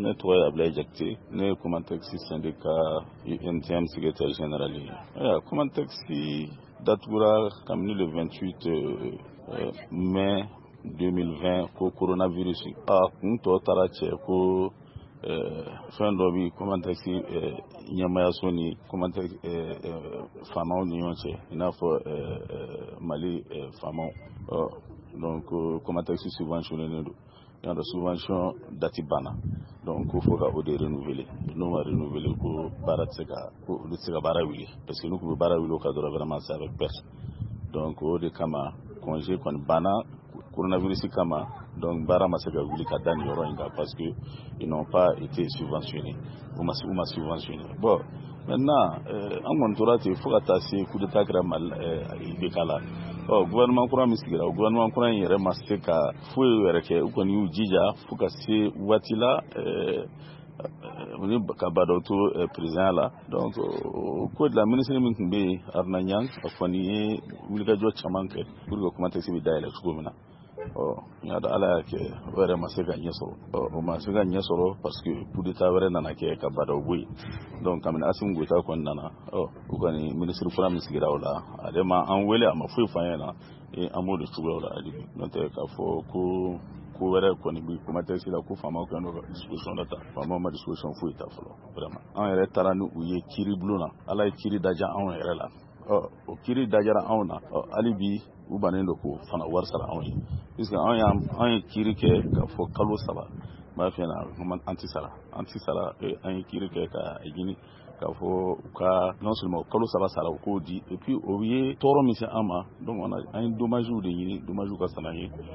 ne tɔgɔ ye Ablaye Jakite, ne ye Comatex syndicat UNTM secrétaire général ye. Comatex datugura kabini le 28 mai 2020 ko coronavirus kun tɔ taara cɛ ko fɛn dɔ bi Comatex ɲɛmayaso ni Comatex faamaw ni ɲɔgɔn cɛ i n'a fɔ Mali faamaw donc Comatex subventionné don. Il y a subvention dati banna donc il faut o de renouveler n'o ma renouveler ko baara tɛ se ka baara wuli parce que n'u kun bɛ baara wuli o ka dɔrɔn vraiment c'est avec personne donc o de kama congé kɔni banna coronavirus kama donc baara ma se ka wuli ka da nin yɔrɔ in kan parce que ils n'ont pas été subventionnés u ma subventionné bon maintenant an kɔni tora ten fo ka taa se coup d'état kɛra Mali IBK la gouvernement kura min sigira o gouvernement kura in yɛrɛ ma se ka foyi yɛrɛ kɛ u kɔni y'u jija fo ka se waati la ka badaw to président la donc ko de la ministre min tun bɛ yen Aruna Ɲang a kɔni ye wulikajɔ caman kɛ pour que Comatex bɛ dayɛlɛ cogo min na n y'a dɔn Ala y'a kɛ o yɛrɛ ma se ka ɲɛ sɔrɔ o ma se ka ɲɛ sɔrɔ parce que coup d'état wɛrɛ nana kɛ ka badaw bɔ yen donc kabini Assimi Goïta kɔni nana u kɔni ministre kura min sigira o la ale ma an wele a ma foyi f'an ɲɛna an b'o de cogoyaw la hali bi n'o tɛ k'a fɔ ko wɛrɛ kɔni bi Comatex la ko faamaw kɛlen don ka disposition dɔ ta faamaw ma disposition foyi ta fɔlɔ vraiment an yɛrɛ taara ni u ye kiiri bulon na Ala ye kiiri daja anw yɛrɛ la o kiiri dajara anw na hali bi u bannen don k'o fana wari sara anw ye puisque an ye kiiri kɛ k'a fɔ kalo 3 n b'a f'i ɲɛna an tɛ sara an ye kiiri kɛ ka ɲini k'a fɔ u ka non seulement kalo 3 sara u k'o di et puis o ye tɔɔrɔ min se an ma donc an ye dommage de ɲini dommage ka sara an ye